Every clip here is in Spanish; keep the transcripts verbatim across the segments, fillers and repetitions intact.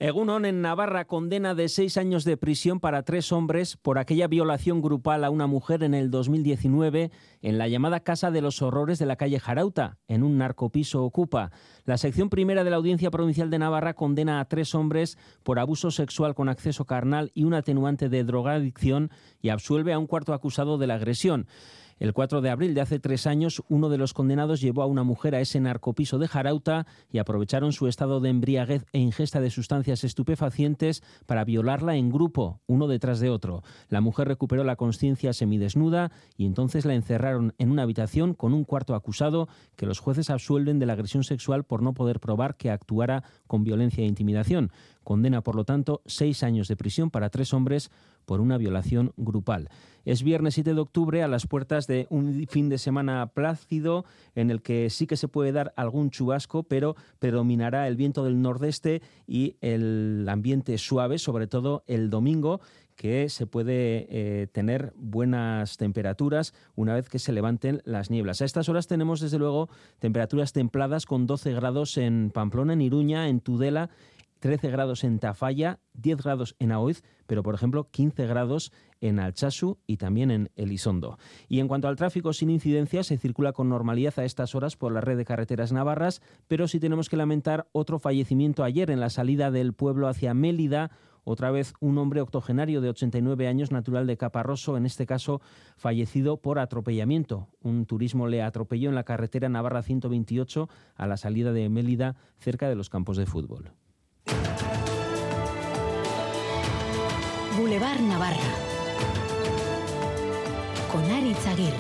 Egunon, en Navarra, condena de seis años de prisión para tres hombres por aquella violación grupal a una mujer en el dos mil diecinueve en la llamada Casa de los Horrores de la calle Jarauta, en un narcopiso Ocupa. La sección primera de la Audiencia Provincial de Navarra condena a tres hombres por abuso sexual con acceso carnal y un atenuante de drogadicción y absuelve a un cuarto acusado de la agresión. El cuatro de abril de hace tres años, uno de los condenados llevó a una mujer a ese narcopiso de Jarauta y aprovecharon su estado de embriaguez e ingesta de sustancias estupefacientes para violarla en grupo, uno detrás de otro. La mujer recuperó la consciencia semidesnuda y entonces la encerraron en una habitación con un cuarto acusado que los jueces absuelven de la agresión sexual por no poder probar que actuara con violencia e intimidación. Condena, por lo tanto, seis años de prisión para tres hombres por una violación grupal. Es viernes siete de octubre, a las puertas de un fin de semana plácido en el que sí que se puede dar algún chubasco, pero predominará el viento del nordeste y el ambiente suave, sobre todo el domingo, que se puede eh, tener buenas temperaturas una vez que se levanten las nieblas. A estas horas tenemos, desde luego, temperaturas templadas con doce grados en Pamplona, en Iruña, en Tudela, trece grados en Tafalla, diez grados en Aoiz, pero por ejemplo quince grados en Altsasu y también en Elizondo. Y en cuanto al tráfico, sin incidencias, se circula con normalidad a estas horas por la red de carreteras navarras, pero sí tenemos que lamentar otro fallecimiento ayer en la salida del pueblo hacia Mélida. Otra vez un hombre octogenario de ochenta y nueve años, natural de Caparroso, en este caso fallecido por atropellamiento. Un turismo le atropelló en la carretera Navarra ciento veintiocho a la salida de Mélida, cerca de los campos de fútbol. Boulevard Navarra con Aritz Aguirre.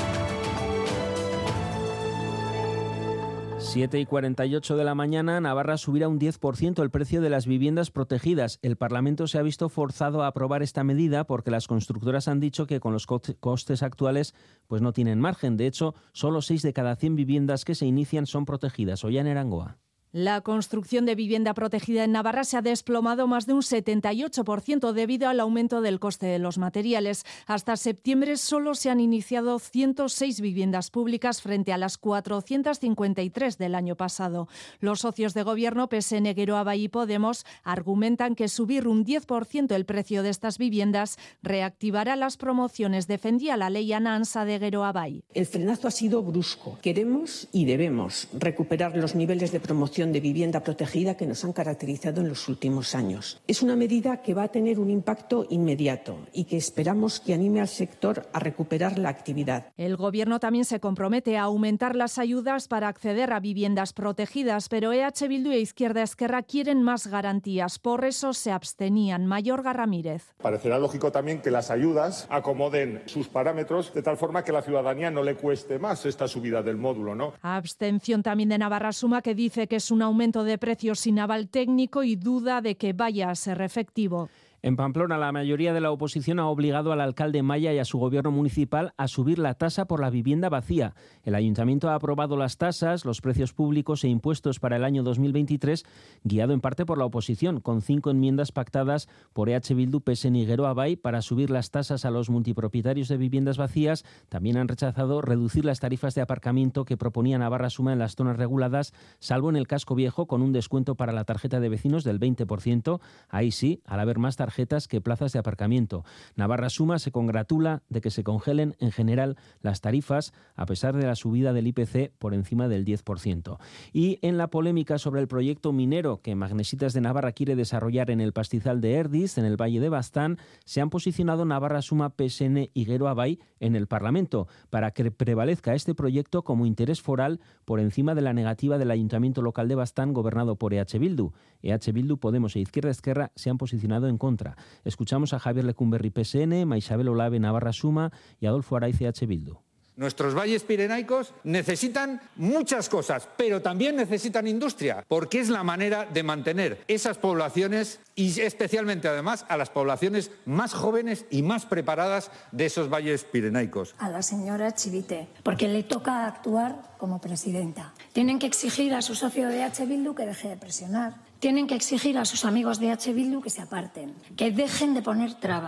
siete y cuarenta y ocho de la mañana, Navarra subirá un diez por ciento el precio de las viviendas protegidas. El Parlamento se ha visto forzado a aprobar esta medida porque las constructoras han dicho que con los costes actuales pues no tienen margen. De hecho, solo seis de cada cien viviendas que se inician son protegidas. Ollane Arangoa. La construcción de vivienda protegida en Navarra se ha desplomado más de un setenta y ocho por ciento debido al aumento del coste de los materiales. Hasta septiembre solo se han iniciado ciento seis viviendas públicas frente a las cuatrocientas cincuenta y tres del año pasado. Los socios de gobierno, P S N, Geroa Bai y Podemos, argumentan que subir un diez por ciento el precio de estas viviendas reactivará las promociones. Defendía la ley Ana Ansa de Geroa Bai. El frenazo ha sido brusco. Queremos y debemos recuperar los niveles de promoción de vivienda protegida que nos han caracterizado en los últimos años. Es una medida que va a tener un impacto inmediato y que esperamos que anime al sector a recuperar la actividad. El Gobierno también se compromete a aumentar las ayudas para acceder a viviendas protegidas, pero E H Bildu e Izquierda Esquerra quieren más garantías. Por eso se abstenían. Mayorga Ramírez. Parecerá lógico también que las ayudas acomoden sus parámetros de tal forma que a la ciudadanía no le cueste más esta subida del módulo, ¿no? Abstención también de Navarra Suma, que dice que es un aumento de precios sin aval técnico y duda de que vaya a ser efectivo. En Pamplona, la mayoría de la oposición ha obligado al alcalde Maya y a su gobierno municipal a subir la tasa por la vivienda vacía. El ayuntamiento ha aprobado las tasas, los precios públicos e impuestos para el año dos mil veintitrés, guiado en parte por la oposición, con cinco enmiendas pactadas por E H Bildu, P S N y Geroa Bai para subir las tasas a los multipropietarios de viviendas vacías. También han rechazado reducir las tarifas de aparcamiento que proponía Navarra Suma en las zonas reguladas, salvo en el casco viejo, con un descuento para la tarjeta de vecinos del veinte por ciento. Ahí sí, al haber más tarjetas tarjetas que plazas de aparcamiento. Navarra Suma se congratula de que se congelen en general las tarifas a pesar de la subida del I P C por encima del diez por ciento. Y en la polémica sobre el proyecto minero que Magnesitas de Navarra quiere desarrollar en el pastizal de Erdiz, en el Valle de Baztán, se han posicionado Navarra Suma, P S N y Geroa Bai en el Parlamento para que prevalezca este proyecto como interés foral por encima de la negativa del Ayuntamiento Local de Baztán, gobernado por E H Bildu. E H Bildu, Podemos e Izquierda Esquerra se han posicionado en contra. Escuchamos a Javier Lecumberri, P S N, Maisabel Olave, Navarra Suma y Adolfo Araiz, E H Bildu. Nuestros valles pirenaicos necesitan muchas cosas, pero también necesitan industria, porque es la manera de mantener esas poblaciones y especialmente además a las poblaciones más jóvenes y más preparadas de esos valles pirenaicos. A la señora Chivite, porque le toca actuar como presidenta. Tienen que exigir a su socio de E H Bildu que deje de presionar. Tienen que exigir a sus amigos de E H Bildu que se aparten, que dejen de poner trabas.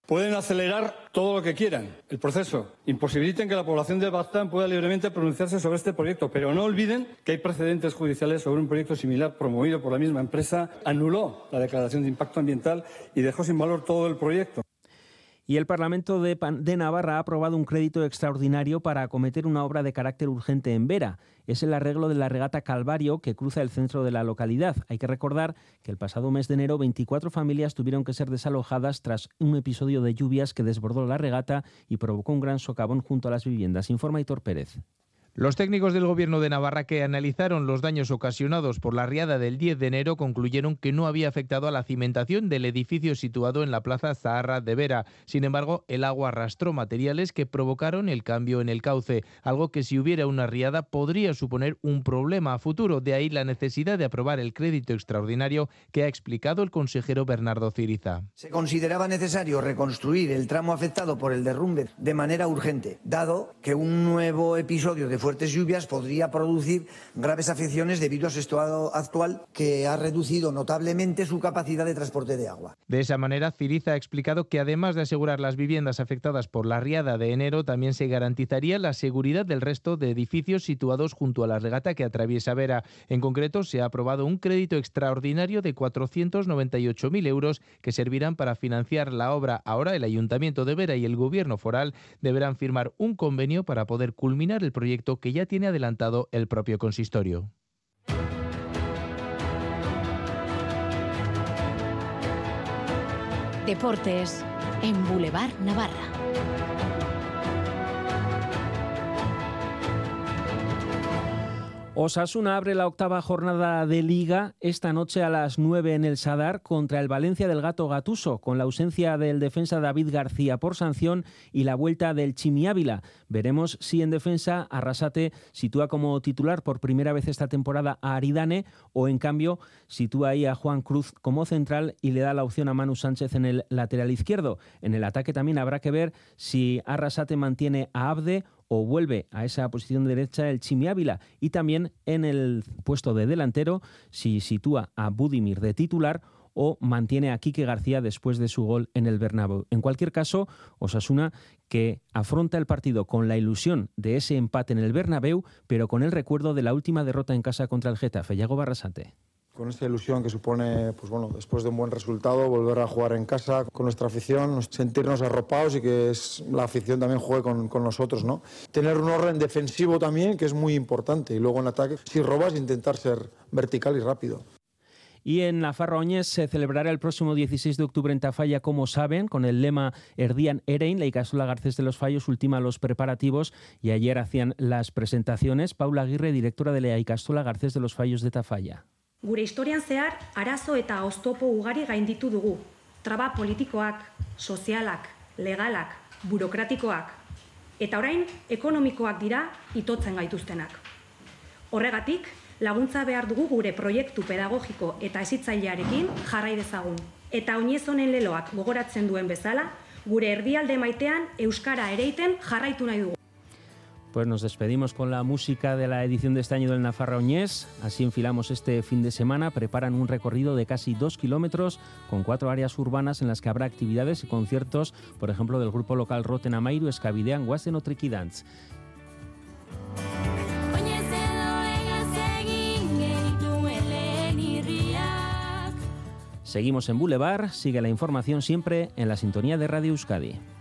Pueden acelerar todo lo que quieran el proceso, imposibiliten que la población de Baztán pueda libremente pronunciarse sobre este proyecto, pero no olviden que hay precedentes judiciales sobre un proyecto similar promovido por la misma empresa, anuló la declaración de impacto ambiental y dejó sin valor todo el proyecto. Y el Parlamento de, de Navarra ha aprobado un crédito extraordinario para acometer una obra de carácter urgente en Vera. Es el arreglo de la regata Calvario que cruza el centro de la localidad. Hay que recordar que el pasado mes de enero veinticuatro familias tuvieron que ser desalojadas tras un episodio de lluvias que desbordó la regata y provocó un gran socavón junto a las viviendas. Informa Aitor Pérez. Los técnicos del Gobierno de Navarra que analizaron los daños ocasionados por la riada del diez de enero concluyeron que no había afectado a la cimentación del edificio situado en la Plaza Zaharra de Vera. Sin embargo, el agua arrastró materiales que provocaron el cambio en el cauce, algo que si hubiera una riada podría suponer un problema a futuro. De ahí la necesidad de aprobar el crédito extraordinario que ha explicado el consejero Bernardo Ciriza. Se consideraba necesario reconstruir el tramo afectado por el derrumbe de manera urgente, dado que un nuevo episodio de fuertes lluvias podría producir graves afecciones debido a su estado actual que ha reducido notablemente su capacidad de transporte de agua. De esa manera, Ciriza ha explicado que además de asegurar las viviendas afectadas por la riada de enero, también se garantizaría la seguridad del resto de edificios situados junto a la regata que atraviesa Vera. En concreto, se ha aprobado un crédito extraordinario de cuatrocientos noventa y ocho mil euros que servirán para financiar la obra. Ahora el Ayuntamiento de Vera y el Gobierno foral deberán firmar un convenio para poder culminar el proyecto que ya tiene adelantado el propio consistorio. Deportes en Boulevard Navarra. Osasuna abre la octava jornada de Liga esta noche a las nueve en el Sadar contra el Valencia del Gato Gattuso, con la ausencia del defensa David García por sanción y la vuelta del Chimi Ávila. Veremos si en defensa Arrasate sitúa como titular por primera vez esta temporada a Aridane o en cambio sitúa ahí a Juan Cruz como central y le da la opción a Manu Sánchez en el lateral izquierdo. En el ataque también habrá que ver si Arrasate mantiene a Abde o vuelve a esa posición derecha el Chimi Ávila, y también en el puesto de delantero si sitúa a Budimir de titular o mantiene a Quique García después de su gol en el Bernabéu. En cualquier caso, Osasuna que afronta el partido con la ilusión de ese empate en el Bernabéu, pero con el recuerdo de la última derrota en casa contra el Getafe. Yago Barrasate. Con esta ilusión que supone, pues bueno, después de un buen resultado, volver a jugar en casa con nuestra afición, sentirnos arropados y que es, la afición también juegue con, con nosotros, ¿no? Tener un orden defensivo también, que es muy importante, y luego en ataque, si robas, intentar ser vertical y rápido. Y en Nafarroa Oñez se celebrará el próximo dieciséis de octubre en Tafalla, como saben, con el lema Erdian Erein. La Ikastola Garcés de los Fallos ultima los preparativos y ayer hacían las presentaciones. Paula Aguirre, directora de la Ikastola Garcés de los Fallos de Tafalla. Gure historian zehar, arazo eta oztopo ugari gainditu dugu. Traba politikoak, sozialak, legalak, burokratikoak. Eta orain, ekonomikoak dira itotzen gaituztenak. Horregatik, laguntza behar dugu gure proiektu pedagogiko eta hezitzailearekin jarrai dezagun. Eta oinez honen leloak gogoratzen duen bezala, gure erdialde maitean euskara ereiten jarraitu nahi dugu. Pues nos despedimos con la música de la edición de este año del Nafarroa Oñez. Así enfilamos este fin de semana. Preparan un recorrido de casi dos kilómetros con cuatro áreas urbanas en las que habrá actividades y conciertos, por ejemplo, del grupo local Roten Amairu, Eskabidean, Guazen o Trikidantz. Seguimos en Boulevard. Sigue la información siempre en la sintonía de Radio Euskadi.